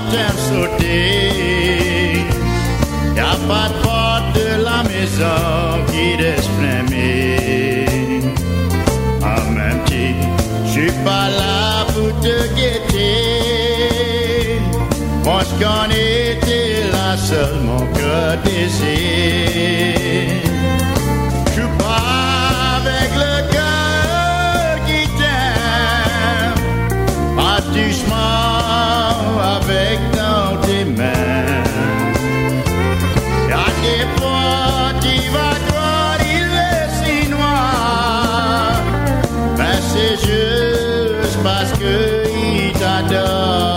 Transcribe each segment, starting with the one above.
t'aime sauter. Y'a pas de porte de la maison qui reste fermée. En même temps, j'suis pas là pour te guetter. Pense qu'on était là seul, mon cœur désire. J'suis pas avec le cœur qui t'aime. Pas doucement avec dans tes mains. Y'a des fois qui va croire il est si noir. Mais c'est juste parce qu'il t'adore.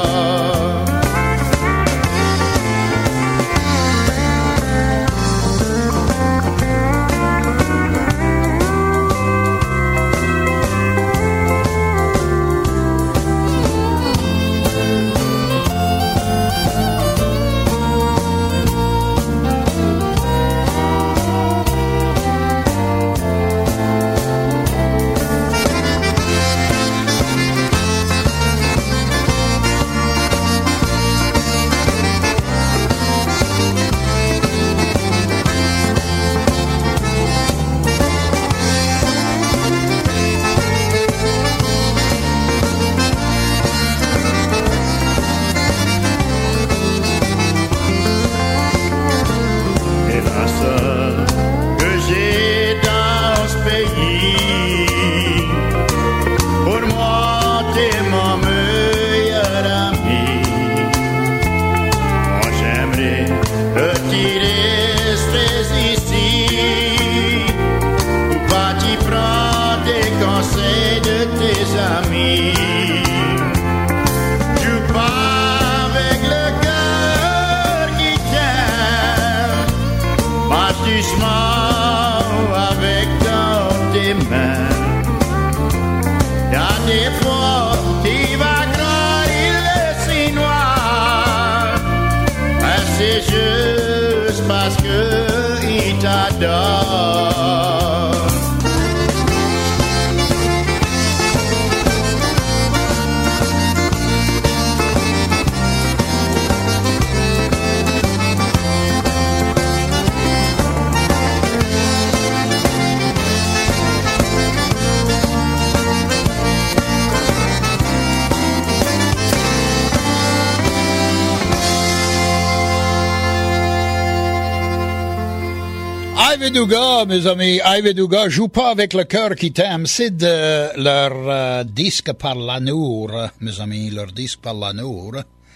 Douga, mes amis, Ivy Douga joue pas avec le cœur qui t'aime. C'est de leur disque par l'amour, mes amis, leur disque par l'amour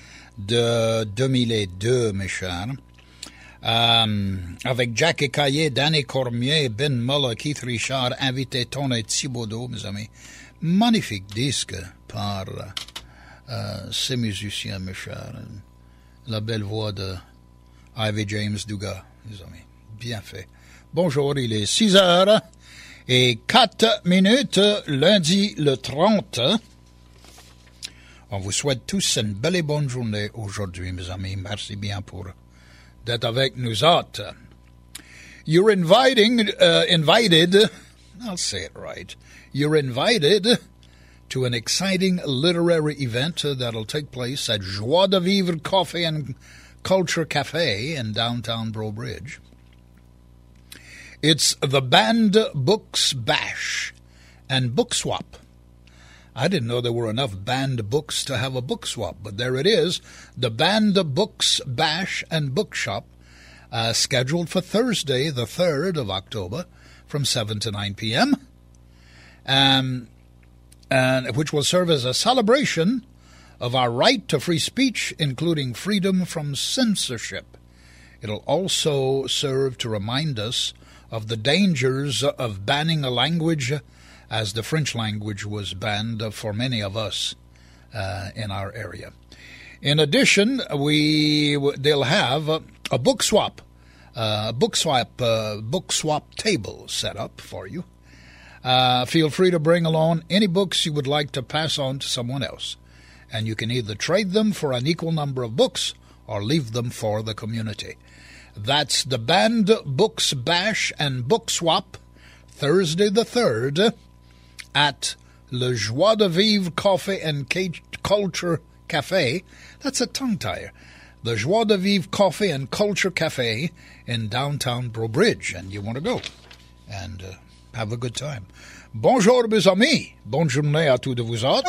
de 2002, mes chers. Avec Jackie Caillé, Danny Cormier, Ben Muller, Keith Richard, invité Tony Thibodeau, mes amis. Magnifique disque par ces musiciens, mes chers. La belle voix de Ivy James Douga, mes amis. Bien fait. Bonjour, il est 6h et 4 minutes, lundi le 30. On vous souhaite tous une belle et bonne journée aujourd'hui, mes amis. Merci bien pour d'être avec nous autres. You're invited, I'll say it right. You're invited to an exciting literary event that'll take place at Joie de Vivre Coffee and Culture Cafe in downtown Breaux Bridge. It's the Banned Books Bash and Book Swap. I didn't know there were enough banned books to have a book swap, but there it is. The Banned Books Bash and Bookshop, scheduled for Thursday, the 3rd of October, from 7 to 9 p.m., and which will serve as a celebration of our right to free speech, including freedom from censorship. It'll also serve to remind us of the dangers of banning a language, as the French language was banned for many of us in our area. In addition, they'll have a book swap table set up for you. Feel free to bring along any books you would like to pass on to someone else, and you can either trade them for an equal number of books or leave them for the community. That's the Banned Books Bash and Book Swap, Thursday the 3rd, at Le Joie de Vivre Coffee and Culture Cafe. That's a tongue tire. The Joie de Vivre Coffee and Culture Cafe in downtown Brobridge. And you want to go and have a good time. Bonjour, mes amis. Bonne journée à tous de vous autres.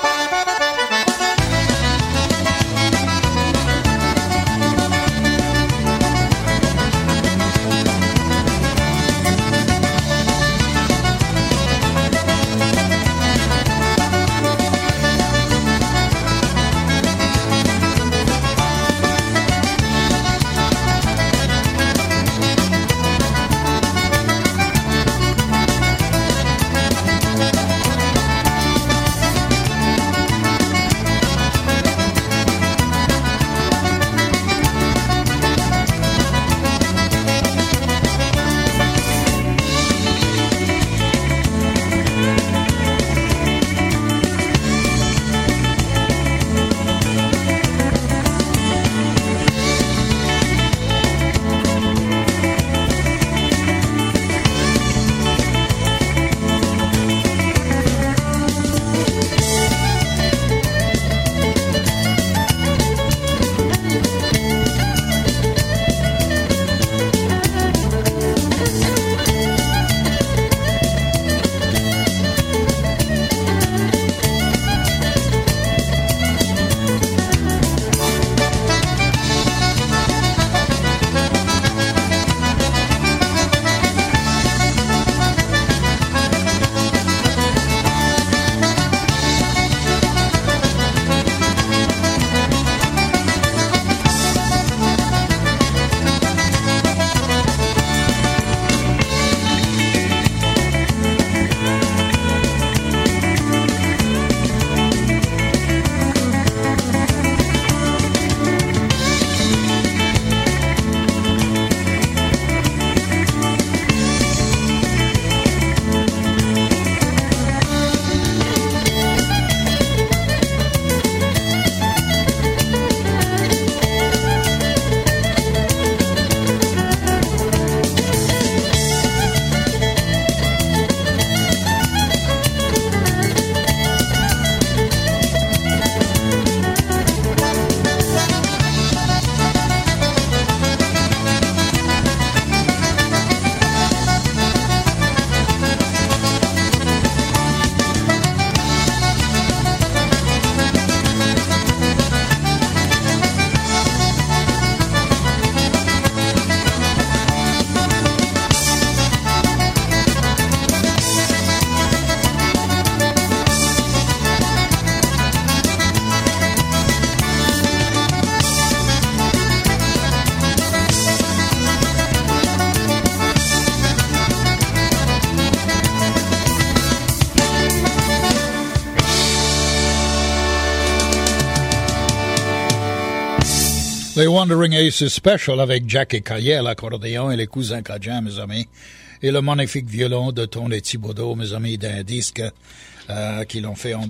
Les Wandering Aces Special avec Jackie Caillet, l'accordéon et les cousins Cajun, mes amis. Et le magnifique violon de Tony Thibodeau, mes amis, d'un disque qu'ils l'ont fait en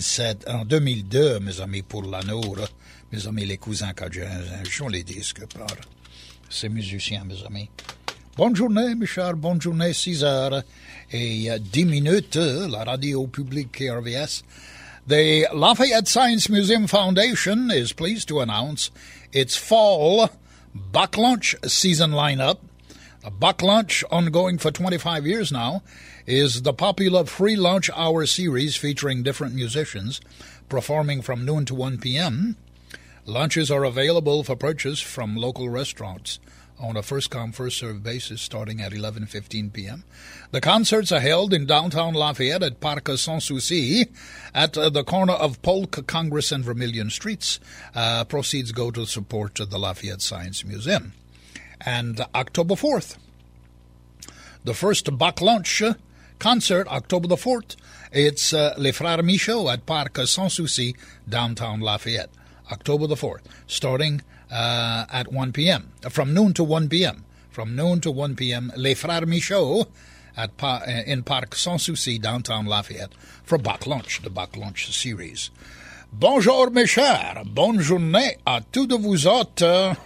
2002, mes amis, pour l'anneau. Mes amis, les cousins Cajun, un joli disque par ces musiciens, mes amis. Bonne journée, mes chers, bonne journée, 6h et 10 minutes, la radio publique KRVS. The Lafayette Science Museum Foundation is pleased to announce its fall Buck Lunch season lineup. A Buck Lunch, ongoing for 25 years now, is the popular free lunch hour series featuring different musicians performing from noon to 1 p.m. Lunches are available for purchase from local restaurants on a first-come, first-served basis starting at 11:15 p.m. The concerts are held in downtown Lafayette at Parc Sans Souci at the corner of Polk, Congress, and Vermilion Streets. Proceeds go to support the Lafayette Science Museum. And October 4th, the first Buck Lunch concert, October the 4th, it's Les Frères Michaud at Parc Sans Souci, downtown Lafayette. October the 4th, starting at 1 p.m., from noon to 1 p.m. From noon to 1 p.m., Les Frères Michaud in Parc Sans Souci, downtown Lafayette, for Buck Lunch, the Buck Lunch series. Bonjour, mes chers. Bonne journée à tous de vous autres.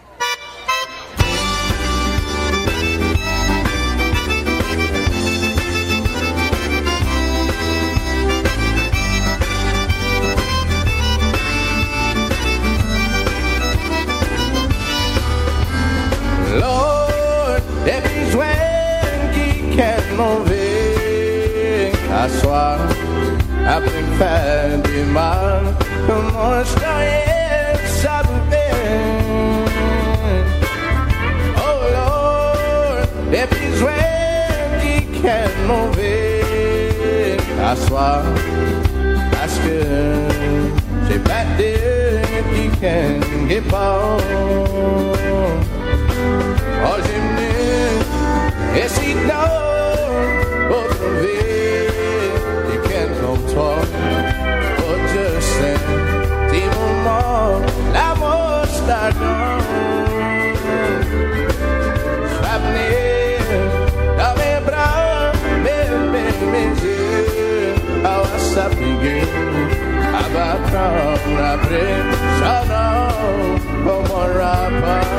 soir, après faire du mal, comment je croyais ça pouvait. Oh Lord, des besoins qui sont mauvais à soir, parce que j'ai pas d'eux qui can get bon. Oh, j'ai venu, et si non, autre vie, you can't go talk, but just say, des moments, l'amour start on. J'v'amener dans mes bras, mes yeux, à sa figure, à prendre après, ça non, comme un rapport.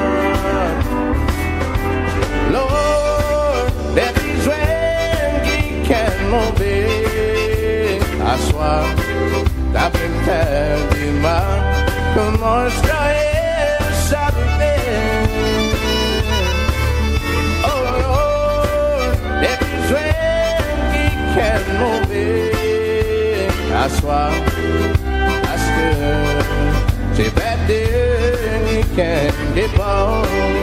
Lord, des besoins qui can mourir à soir, d'après faire du mal, comment je croyais ça vivait. Oh Lord, des besoins qui can mourir à soir, parce que j'ai pas d'eux qui can get bon.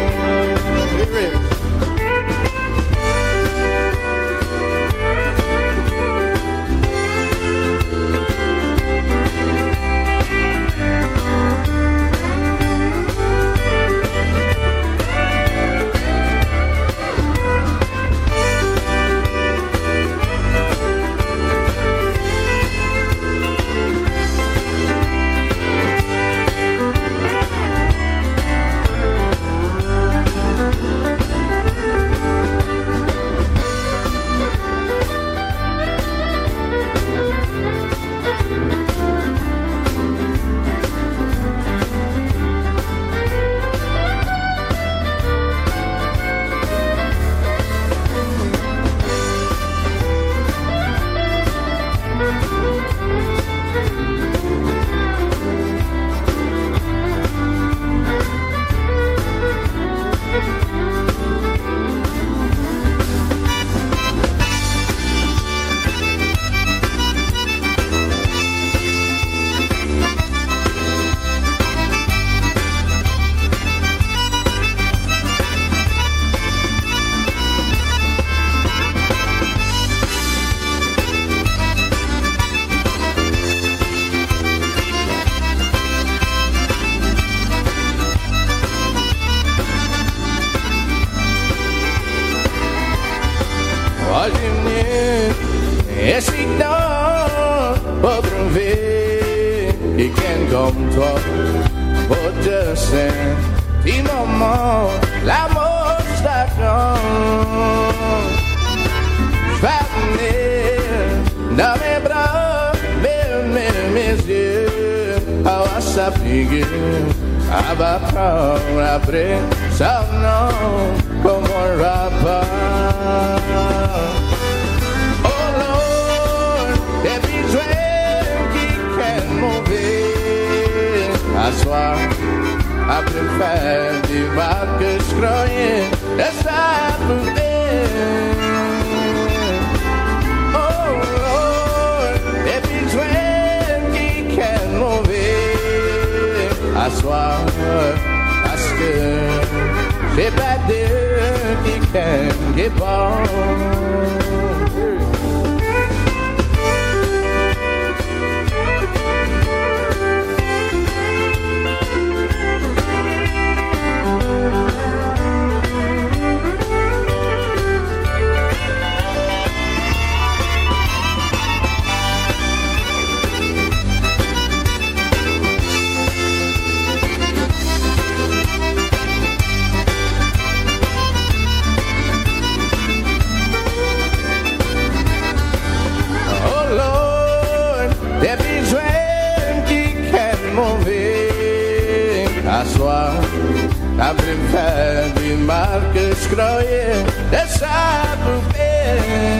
Après me faire du mal que je croyais de ça pouvait.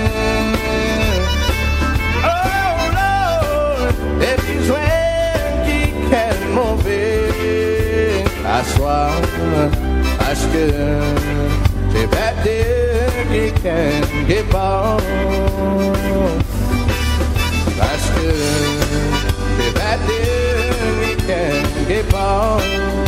Oh Lord, des besoins qui can mauvais à soir, parce que j'ai pas de qui can get bon. if that day we can keep on.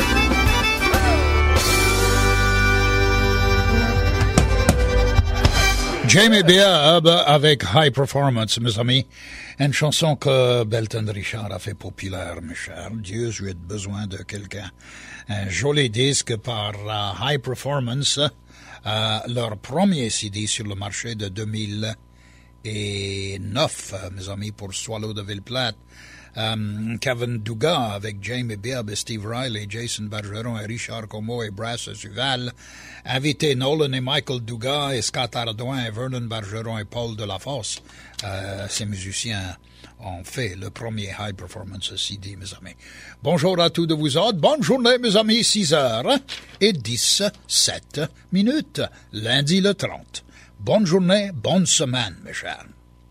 Jamie Beard avec High Performance, mes amis. Une chanson que Belton Richard a fait populaire, mes chers. Dieu, j'ai besoin de quelqu'un. Un joli disque par High Performance, leur premier CD sur le marché de 2009, mes amis, pour Swallow de Ville-Plate. Kevin Dugas avec Jamie Beard, Steve Riley, Jason Bergeron et Richard Como et Brass Suval. Invité Nolan et Michael Dugas et Scott Ardouin et Vernon Bergeron et Paul Delafosse. Ces musiciens ont fait le premier High Performance CD, mes amis. Bonjour à tous de vous autres. Bonne journée, mes amis. 6h17 minutes. Lundi le 30. Bonne journée, bonne semaine, mes chers.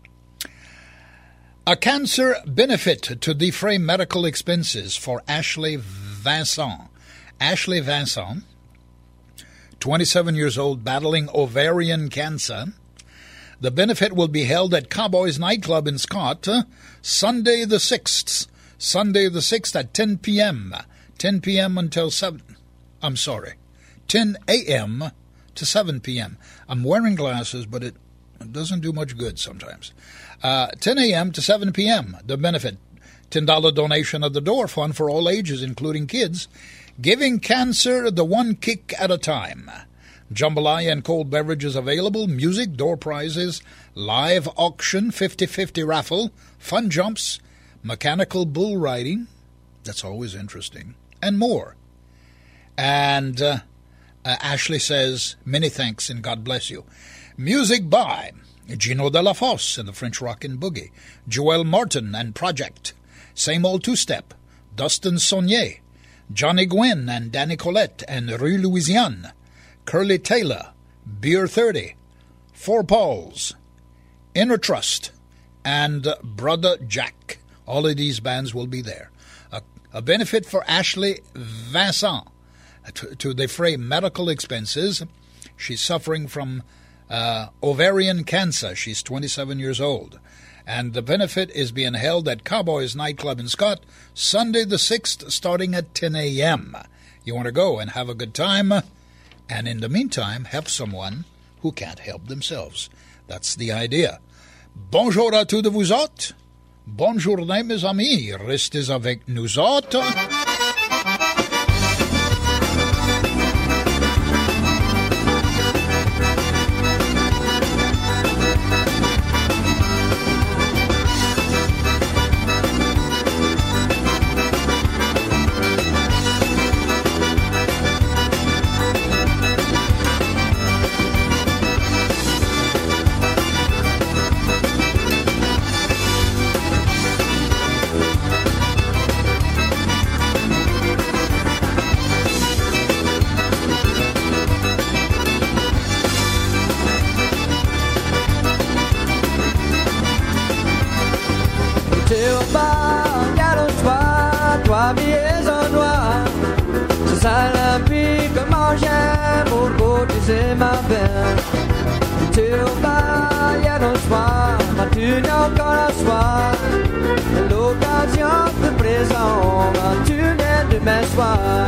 A cancer benefit to defray medical expenses for Ashley Vincent. Ashley Vincent, 27 years old, battling ovarian cancer. The benefit will be held at Cowboys Nightclub in Scott, Sunday the 6th. Sunday the 6th at 10 p.m. 10 p.m. until 7. 10 a.m. to 7 p.m. I'm wearing glasses, but it doesn't do much good sometimes. 10 a.m. to 7 p.m. The benefit, $10 donation at the door, fun for all ages, including kids. Giving cancer the one kick at a time. Jambalaya and cold beverages available, music, door prizes, live auction, 50-50 raffle, fun jumps, mechanical bull riding, that's always interesting, and more. And Ashley says, many thanks and God bless you. Music by Gino Delafosse and the French Rockin' Boogie, Joel Martin and Project, Same Old Two-Step, Dustin Saunier, Johnny Gwynn and Danny Colette and Rue Louisiane, Curly Taylor, Beer 30, Four Pauls, Inner Trust, and Brother Jack. All of these bands will be there. A benefit for Ashley Vincent to defray medical expenses. She's suffering from ovarian cancer. She's 27 years old. And the benefit is being held at Cowboys Nightclub in Scott, Sunday the 6th, starting at 10 a.m. You want to go and have a good time, and in the meantime, help someone who can't help themselves. That's the idea. Bonjour à tous de vous autres. Bonne journée, mes amis. Restez avec nous autres. C'est ma peine. Tu es au bas, il y a nos soirs, mais tu n'as encore un soir. L'occasion te présente, tu viens de m'asseoir.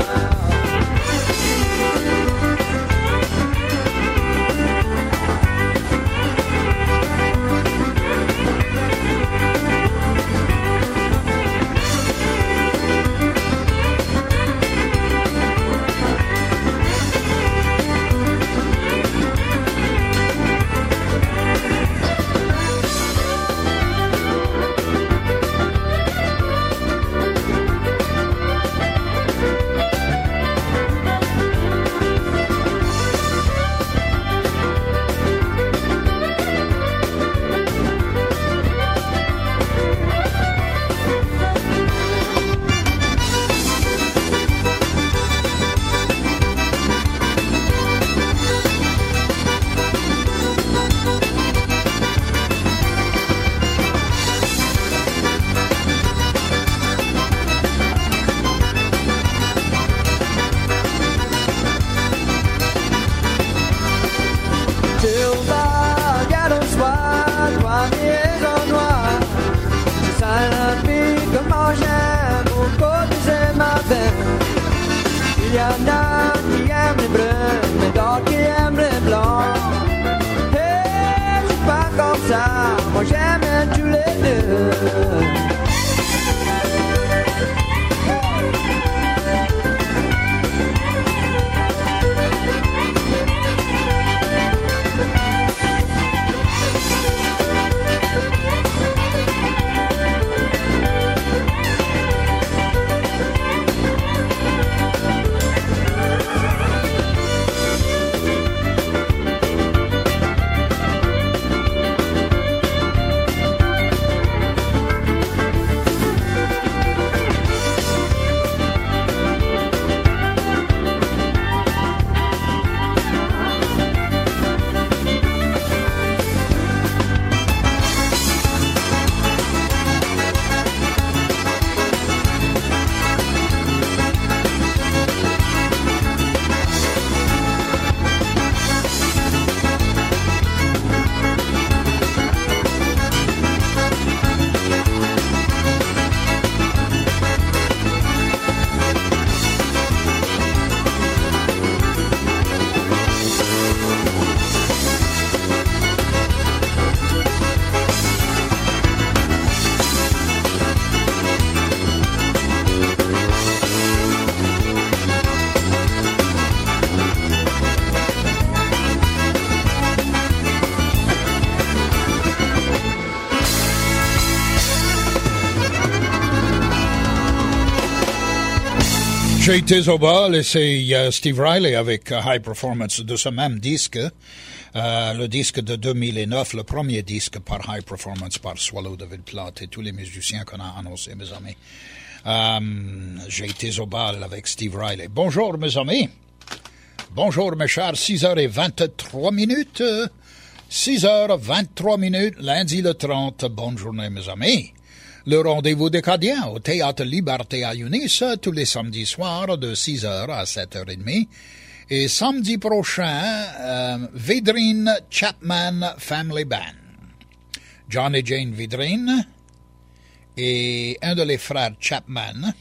Il y en a qui aiment les bruns, mais d'autres qui aiment les blancs. Et je suis pas comme ça, moi j'aime tous les deux. J'ai été au bal et c'est Steve Riley avec High Performance de ce même disque, le disque de 2009, le premier disque par High Performance par Swallow David Platt et tous les musiciens qu'on a annoncés, mes amis. J'ai été au bal avec Steve Riley. Bonjour, mes amis. Bonjour, mes chers. 6h23 minutes. 6h23 lundi le 30. Bonne journée, mes amis. Le rendez-vous des Cadiens au Théâtre Liberté à Yunis tous les samedis soirs de 6h à 7h30. Et samedi prochain, Vidrine Chapman Family Band. John et Jane Vidrine et un de les frères Chapman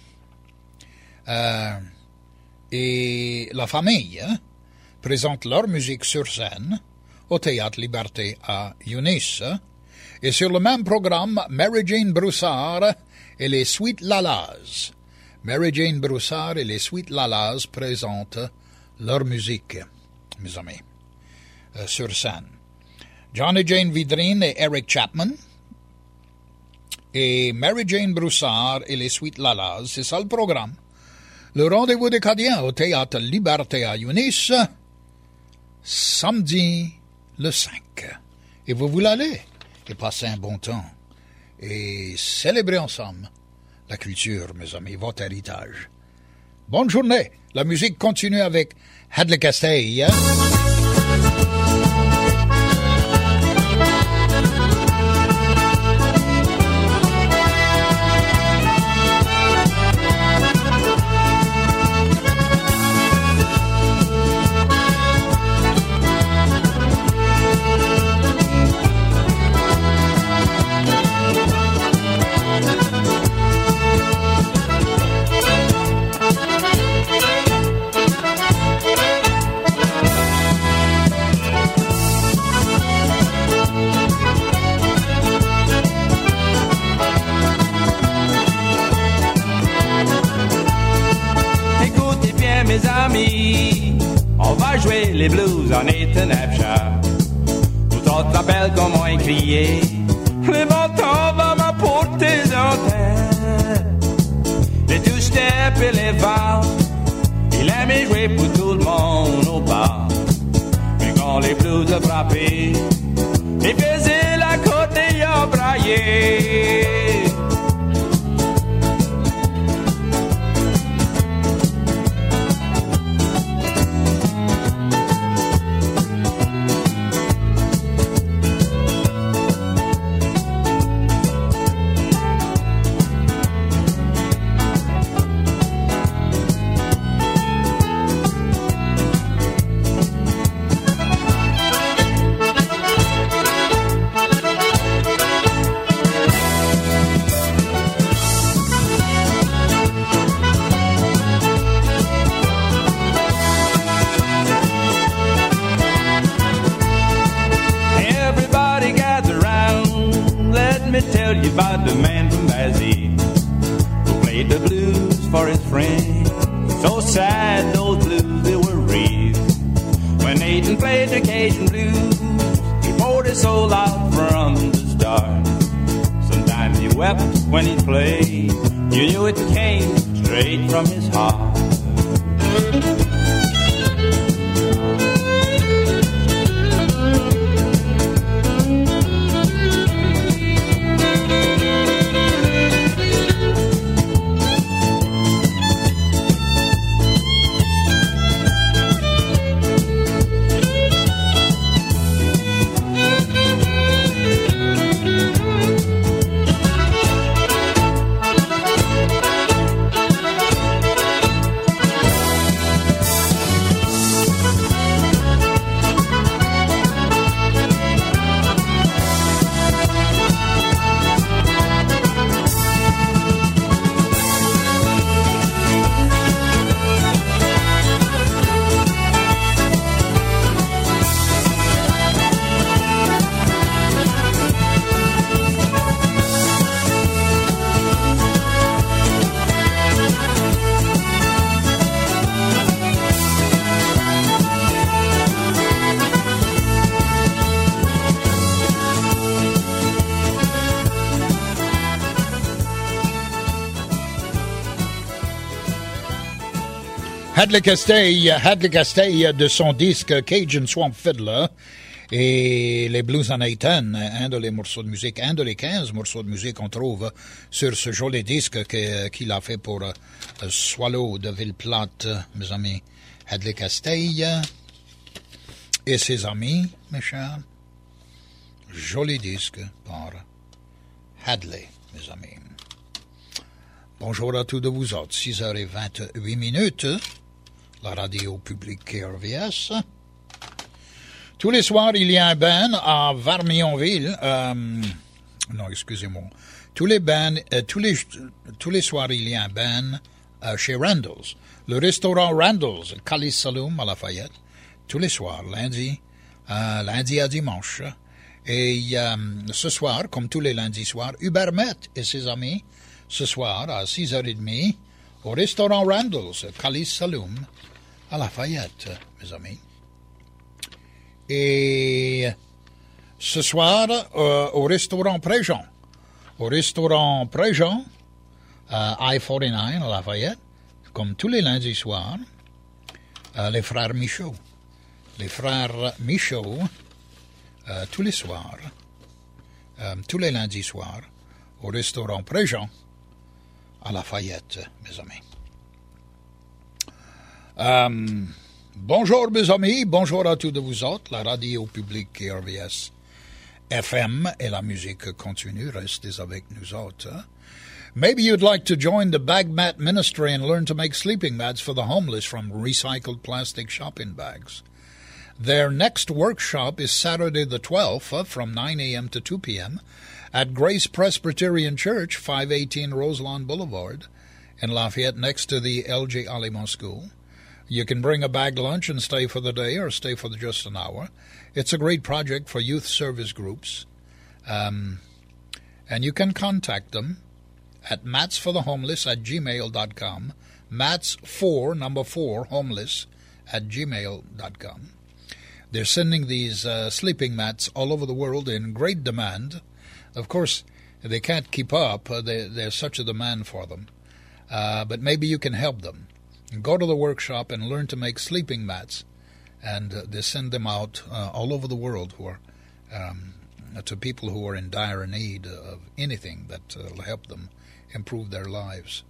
et la famille présentent leur musique sur scène au Théâtre Liberté à Yunis. Et sur le même programme, Mary Jane Broussard et les Sweet Lalas. Mary Jane Broussard et les Sweet Lalas présentent leur musique, mes amis, sur scène. John et Jane Vidrine et Eric Chapman. Et Mary Jane Broussard et les Sweet Lalas, c'est ça le programme. Le rendez-vous des Cadiens au Théâtre Liberté à Yunis, samedi le 5. Et vous voulez aller et passer un bon temps et célébrer ensemble la culture, mes amis, votre héritage. Bonne journée. La musique continue avec Hadley Castell. Mes amis, on va jouer les blues en Étenapcha. Vous te rappelez comment ils criaient, le bon temps va m'apporter en terre. Les two-step et les valses, il aimait jouer pour tout le monde au bar. Mais quand les blues ont frappé, il faisait la côte et a braillé. friends. So sad those blues they were real. When Nathan played the Cajun blues, he poured his soul out from the start. Sometimes he wept when he played. You knew it came straight from his heart. Hadley Castell de son disque Cajun Swamp Fiddler et les Blues en Nathan, un de les morceaux de musique, un de les 15 morceaux de musique qu'on trouve sur ce joli disque qu'il a fait pour Swallow de Ville-Plate, mes amis. Hadley Castell et ses amis, mes chers. Joli disque par Hadley, mes amis. Bonjour à tous de vous autres, 6h28, la radio publique KRVS. Tous les soirs, il y a un band à Varmionville. Non, excusez-moi. Tous les soirs, il y a un band chez Randall's. Le restaurant Randall's, Calice Saloon à Lafayette. Tous les soirs, lundi à dimanche. Et ce soir, comme tous les lundis soirs, Hubert Met et ses amis, ce soir à 6h30, au restaurant Randall's, Calice Saloon à Lafayette, mes amis. Et ce soir, au restaurant Préjean. Au restaurant Préjean, I-49 à Lafayette, comme tous les lundis soirs, les frères Michaud. Les frères Michaud, tous les soirs, tous les lundis soirs, au restaurant Préjean à Lafayette, mes amis. Bonjour mes amis, bonjour à tous de vous autres, la radio publique KRVS FM et la musique continue, restez avec nous autres. Maybe you'd like to join the Bag Mat Ministry and learn to make sleeping mats for the homeless from recycled plastic shopping bags. Their next workshop is Saturday the 12th from 9 a.m. to 2 p.m. at Grace Presbyterian Church, 518 Roselawn Boulevard in Lafayette next to the L.J. Alimont School. You can bring a bag lunch and stay for the day or stay for just an hour. It's a great project for youth service groups. And you can contact them at matsforthehomeless@gmail.com. Mats4homeless@gmail.com. They're sending these sleeping mats all over the world in great demand. Of course, they can't keep up. There's such a demand for them. But maybe you can help them. Go to the workshop and learn to make sleeping mats. And they send them out all over the world to people who are in dire need of anything that will help them improve their lives.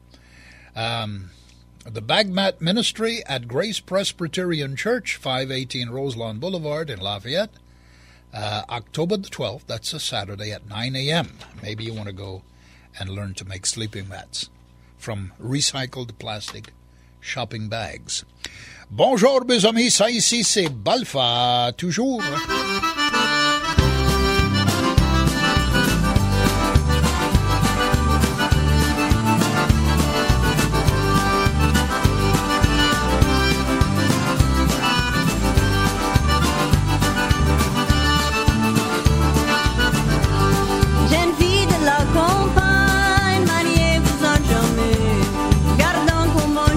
The Bag Mat Ministry at Grace Presbyterian Church, 518 Roselawn Boulevard in Lafayette, October the 12th, that's a Saturday at 9 a.m. Maybe you want to go and learn to make sleeping mats from recycled plastic shopping bags. Bonjour mes amis, ça ici c'est Balfa, toujours. Comme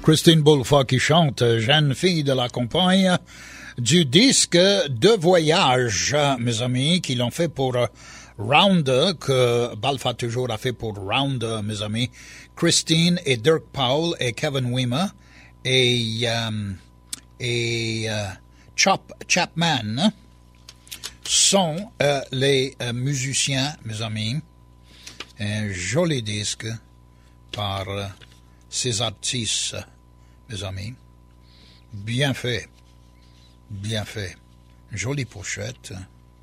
Christine Bulfa qui chante Jeune fille de la campagne du disque de voyage, mes amis, qui l'ont fait pour Rounder, que Balfa toujours a fait pour Rounder, mes amis. Christine et Dirk Powell et Kevin Weimer et Chapman sont les musiciens, mes amis. Un joli disque par ces artistes, mes amis. Bien fait. Bien fait. Jolie pochette.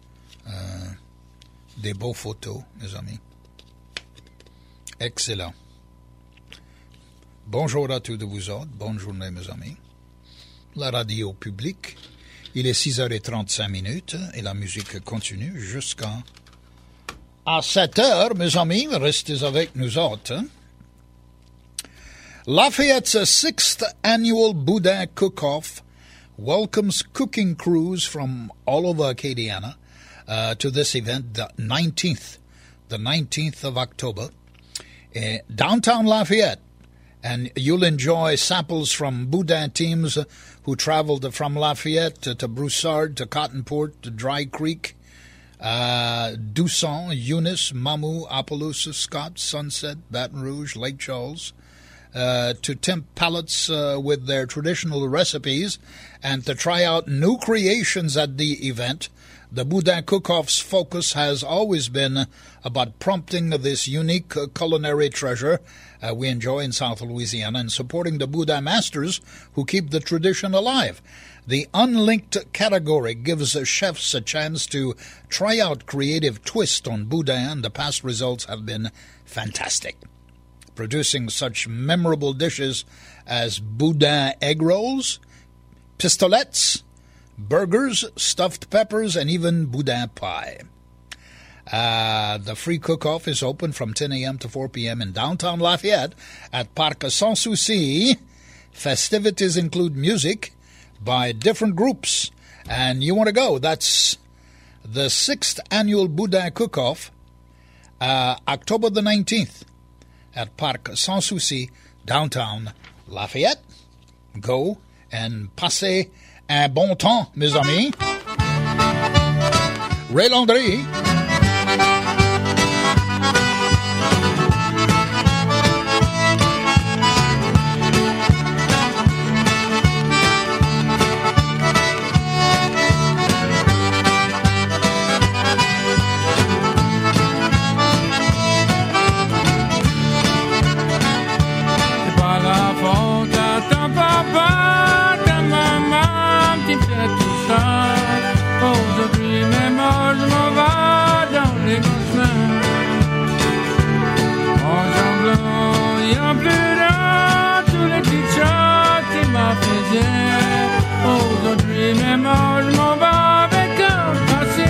Des beaux photos, mes amis. Excellent. Bonjour à tous de vous autres. Bonne journée, mes amis. La radio publique. Il est 6h35 et la musique continue jusqu'à 7h, mes amis. Restez avec nous autres. Hein? Lafayette's 6th annual Boudin Cook-Off welcomes cooking crews from all over Acadiana to this event, the 19th of October, downtown Lafayette. And you'll enjoy samples from Boudin teams who traveled from Lafayette to Broussard, to Cottonport, to Dry Creek, Dusson, Eunice, Mamou, Opelousas, Scott, Sunset, Baton Rouge, Lake Charles, to tempt palates with their traditional recipes and to try out new creations at the event. The Boudin Cook-Off's focus has always been about prompting this unique culinary treasure we enjoy in South Louisiana and supporting the Boudin masters who keep the tradition alive. The unlinked category gives chefs a chance to try out creative twist on Boudin, and the past results have been fantastic, producing such memorable dishes as Boudin egg rolls, pistolets, burgers, stuffed peppers, and even Boudin pie. The free cook-off is open from 10 a.m. to 4 p.m. in downtown Lafayette at Parc Sans Souci. Festivities include music by different groups, and you want to go. That's the 6th annual Boudin Cook-Off, October the 19th at Parc Sans Souci, downtown Lafayette. Go and passez un bon temps, mes amis. Ray Landry. Aujourd'hui même je m'en vais dans les gosselins. En jamblant, il y a plus dans tous les petits chats qui m'a fait bien. Aujourd'hui même je m'en vais avec un passé.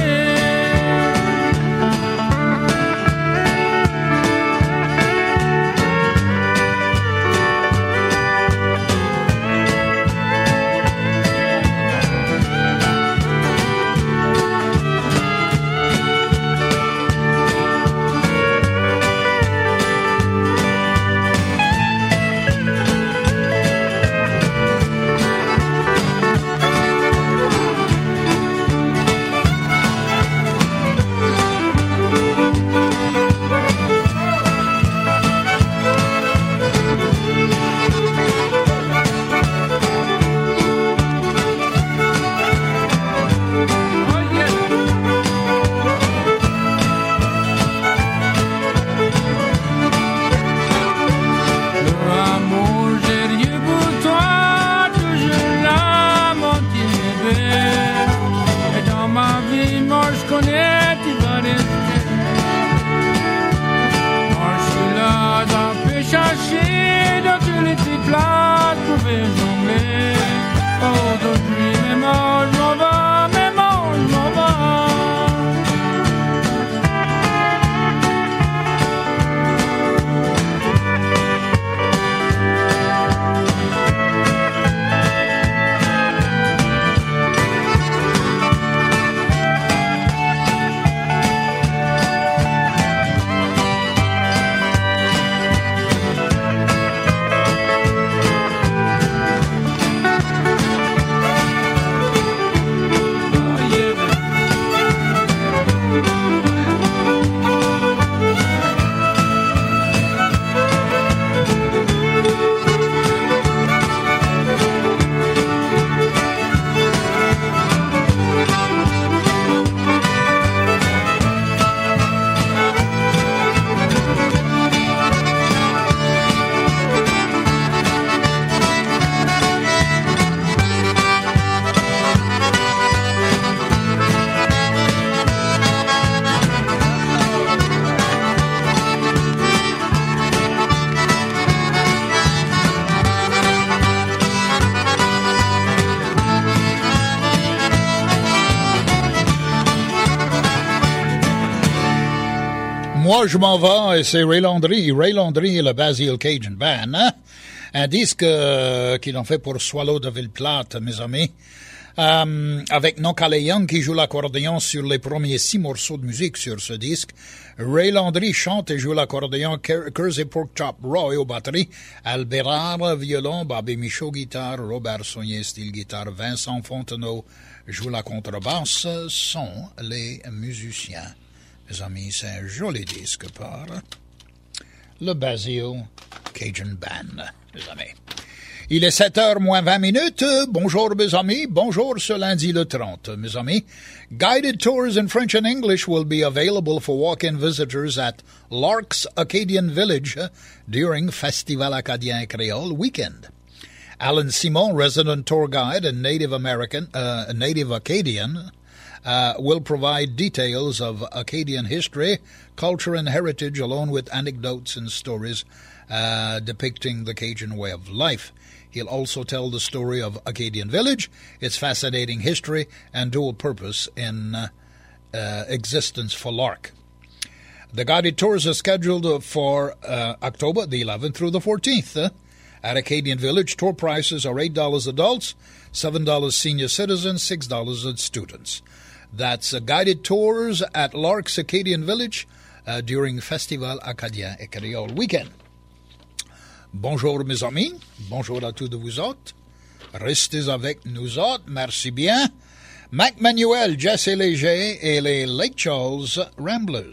Moi, je m'en vais et c'est Ray Landry. Ray Landry et le Basil Cajun Band. Hein? Un disque qu'ils ont fait pour Swallow de Ville-Plate, mes amis. Avec Noncalé Young qui joue l'accordéon sur les premiers 6 morceaux de musique sur ce disque. Ray Landry chante et joue l'accordéon, Kersey Porkchop Roy aux batteries, Albérard violon, Bobby Michaud guitare, Robert Saunier style guitare, Vincent Fontenot joue la contrebasse, sont les musiciens. Mes amis, c'est un joli disque par le Basil Cajun Band, mes amis. Il est 7h moins 20 minutes. Bonjour, mes amis. Bonjour ce lundi le 30, mes amis. Guided tours in French and English will be available for walk-in visitors at Lark's Acadian Village during Festival Acadien et Créole weekend. Alan Simon, resident tour guide and native Acadian, will provide details of Acadian history, culture, and heritage, along with anecdotes and stories depicting the Cajun way of life. He'll also tell the story of Acadian Village, its fascinating history, and dual purpose in existence for Lark. The guided tours are scheduled for October the 11th through the 14th. At Acadian Village, tour prices are $8 adults, $7 senior citizens, $6 students. That's guided tours at Lark's Acadian Village during Festival Acadien et Créole weekend. Bonjour mes amis, bonjour à tous de vous autres. Restez avec nous autres, merci bien. Mac Manuel, Jesse Léger et les Lake Charles Ramblers.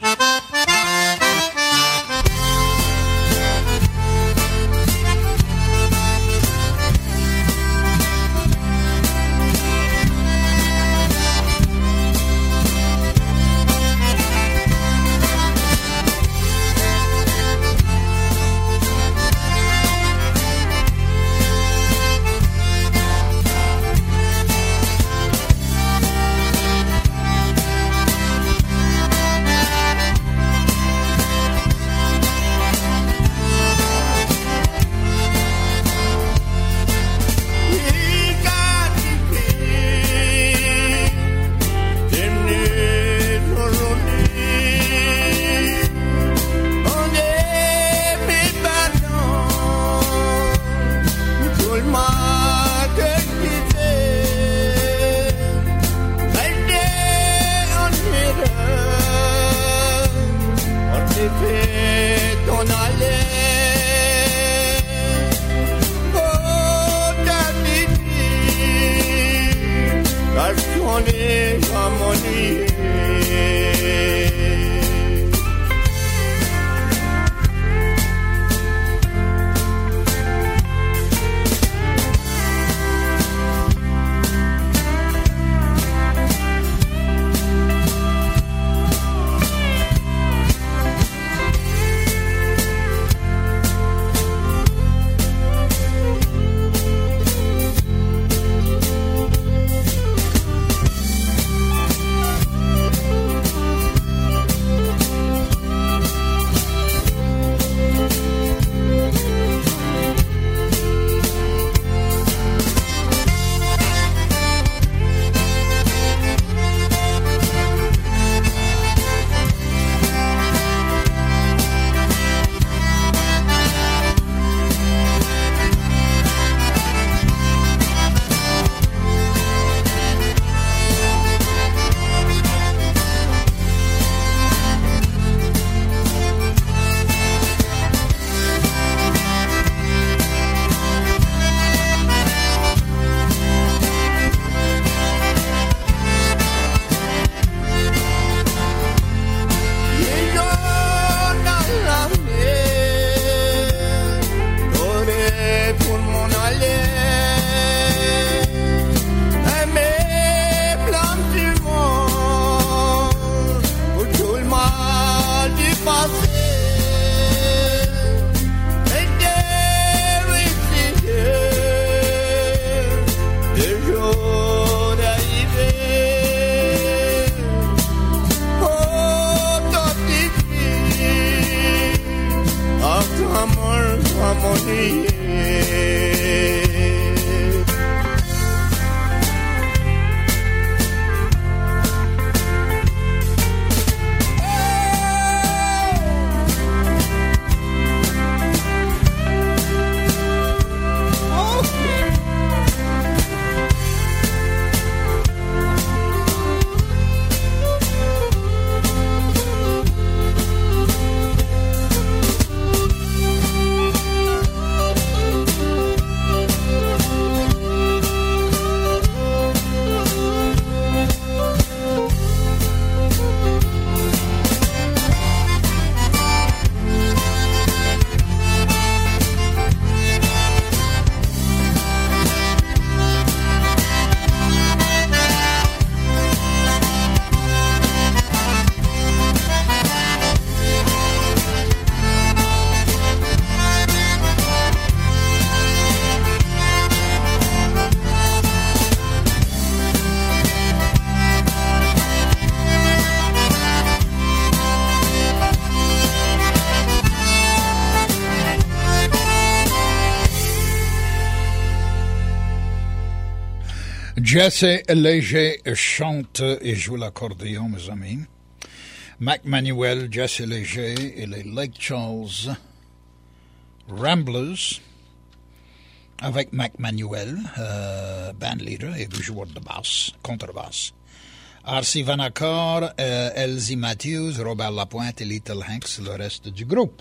Jesse Léger chante et joue l'accordéon, mes amis. Mac Manuel, Jesse Léger et les Lake Charles Ramblers, avec Mac Manuel, band leader et joueur de basse, contrebasse. R.C. Vanacor, Elsie Matthews, Robert Lapointe et Little Hanks, le reste du groupe.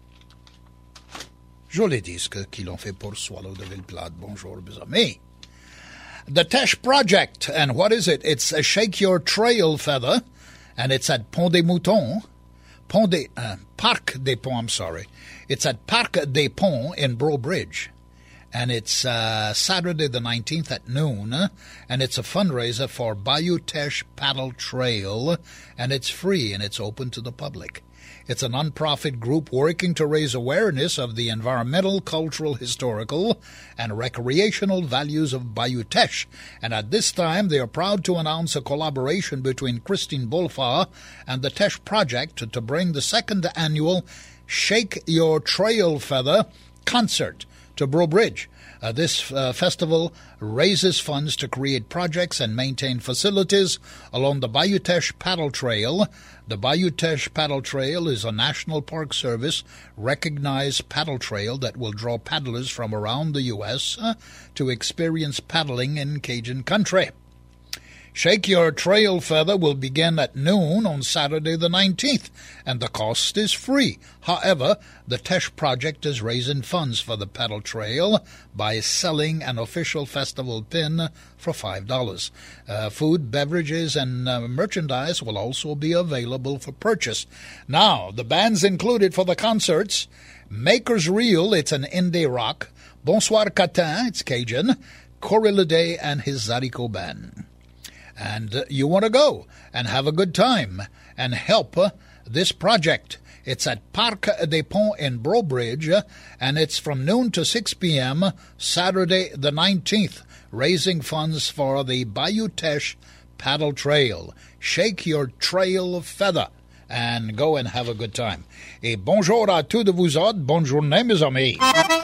Joli disque qu'ils ont fait pour Swallow de Villeplate. Bonjour, mes amis. The Teche Project, and what is it? It's a Shake Your Trail Feather, and it's at Pont des Moutons, Parc des Ponts, I'm sorry. It's at Parc des Ponts in Breaux Bridge, and it's Saturday the 19th at noon, and it's a fundraiser for Bayou Teche Paddle Trail, and it's free and it's open to the public. It's a non-profit group working to raise awareness of the environmental, cultural, historical, and recreational values of Bayou Teche. And at this time, they are proud to announce a collaboration between Christine Bolfa and the Teche Project to bring the second annual Shake Your Trail Feather concert to Breaux Bridge. This festival raises funds to create projects and maintain facilities along the Bayou Teche Paddle Trail. The Bayou Teche Paddle Trail is a National Park Service recognized paddle trail that will draw paddlers from around the U.S. To experience paddling in Cajun country. Shake Your Trail Feather will begin at noon on Saturday the 19th, and the cost is free. However, the Teche Project is raising funds for the paddle trail by selling an official festival pin for $5. Food, beverages, and merchandise will also be available for purchase. Now, the bands included for the concerts: Maker's Reel, it's an indie rock; Bonsoir Catin, it's Cajun; Corey Leday and his Zarico Band. And you want to go and have a good time and help this project. It's at Parc des Ponts in Breaux Bridge, and it's from noon to 6 p.m. Saturday the 19th, raising funds for the Bayou Teche Paddle Trail. Shake Your Trail Feather and go and have a good time. Et bonjour à tous de vous autres. Bonne journée, mes amis.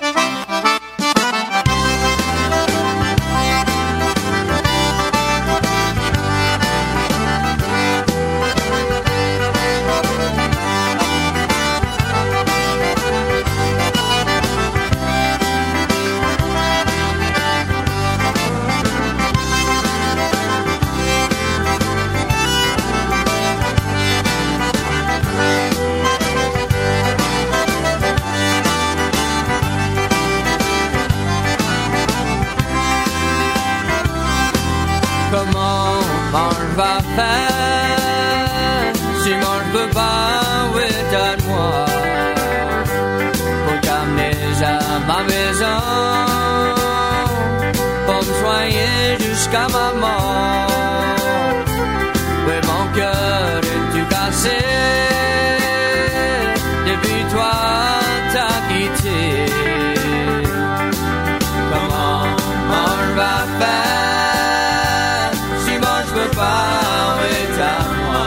Jusqu'à ma mort, ouais, mon cœur est tout cassé. Depuis toi, t'as quitté. Comment on va faire si moi je veux pas être à moi?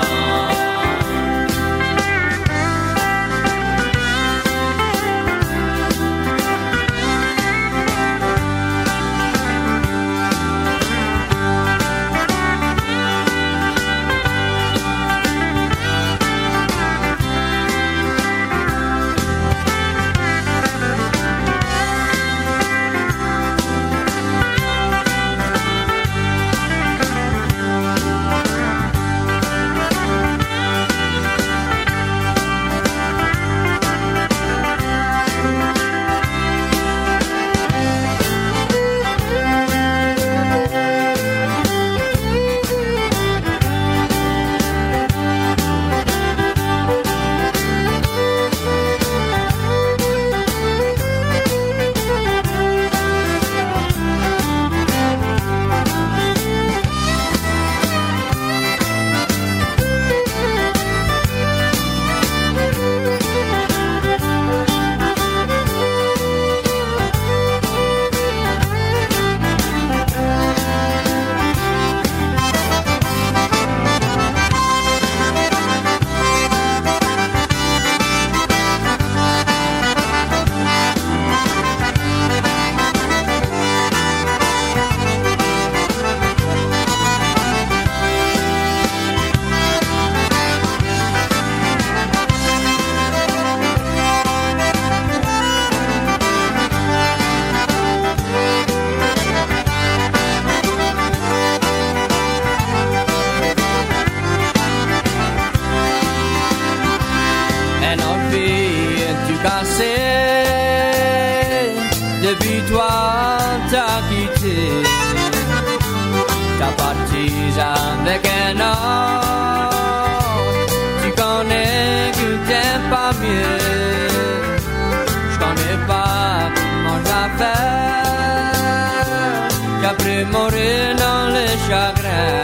partis avec un autre. Tu connais que t'aimes pas mieux. Je connais pas comment je vais faire qu'après mourir dans le chagrin.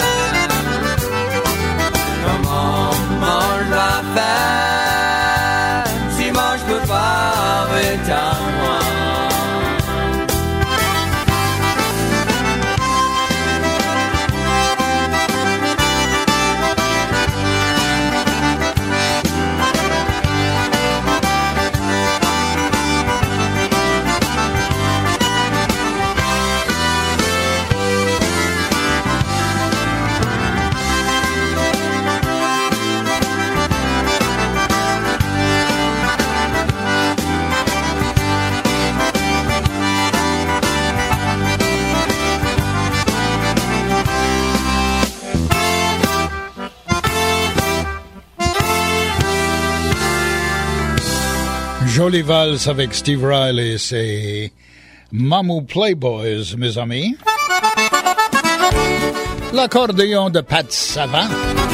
Comment je vais faire si moi je peux pas être à moi. Jolie valse avec Steve Riley, c'est Mamou Playboys, mes amis. L'accordéon de Pat Savant.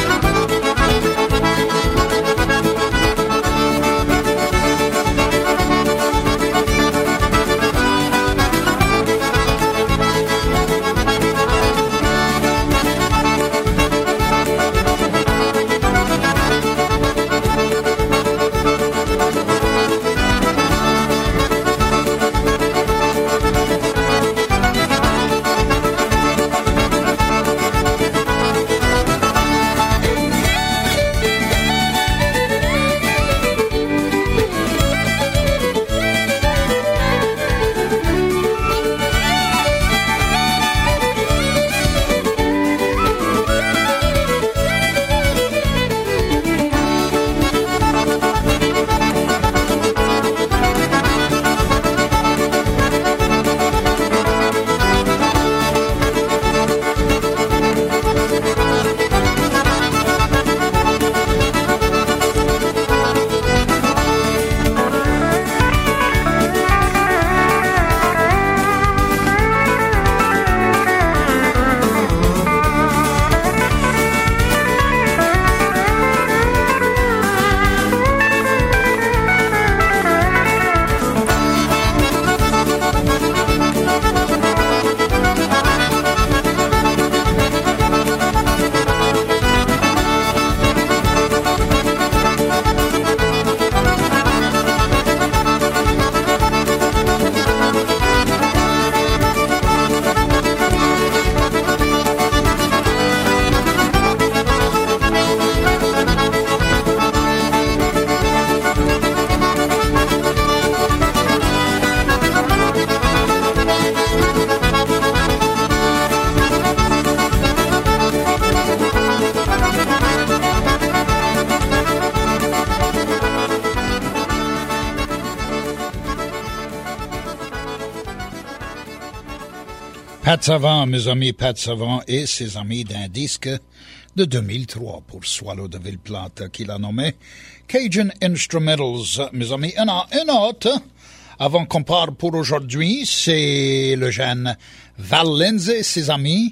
Pat Savant, mes amis, Pat Savant et ses amis d'un disque de 2003 pour Swallow de Ville-Plate qu'il a nommé Cajun Instrumentals, mes amis. Un autre, avant qu'on parle pour aujourd'hui, c'est le jeune Val Lindsay, ses amis,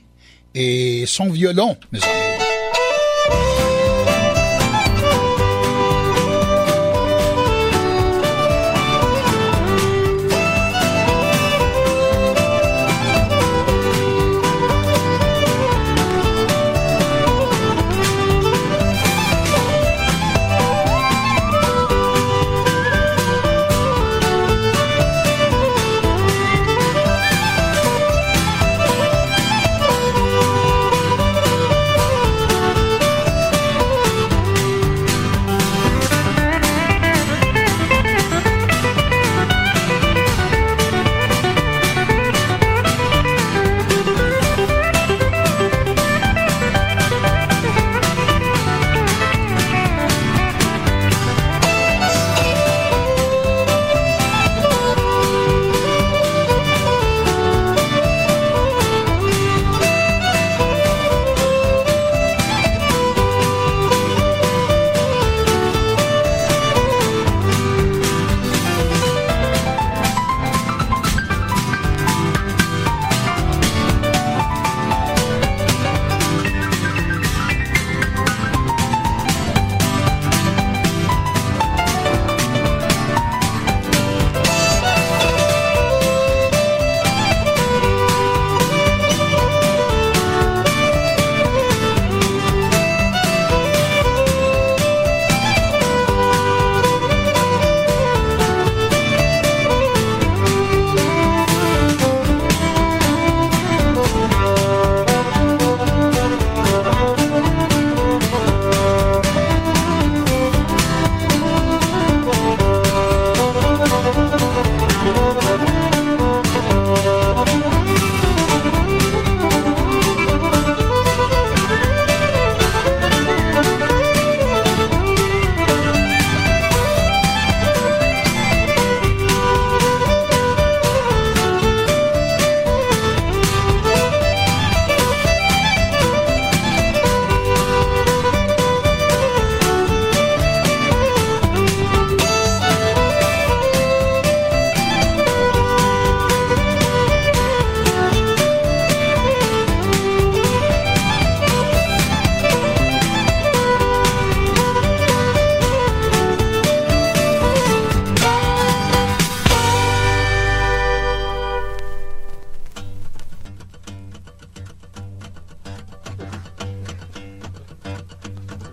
et son violon, mes amis.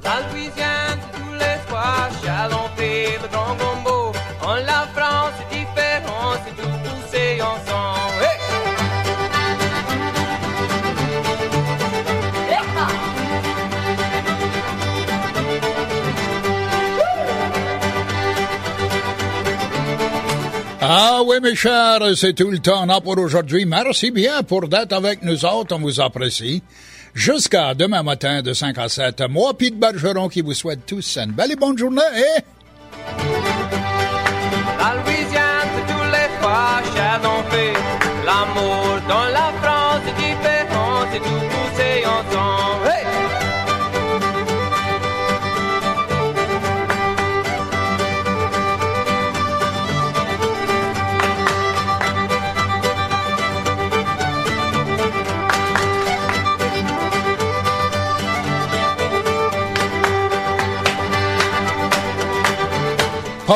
La Louisiane, tous les soirs, Chalon-Pé, le Grand Gombo. En la France, c'est différent, c'est tout poussé ensemble. Hey! Ah oui, mes chers, c'est tout le temps pour aujourd'hui. Merci bien pour d'être avec nous autres, on vous apprécie. Jusqu'à demain matin de 5 à 7, moi, Pete Bergeron, qui vous souhaite tous une belle et bonne journée et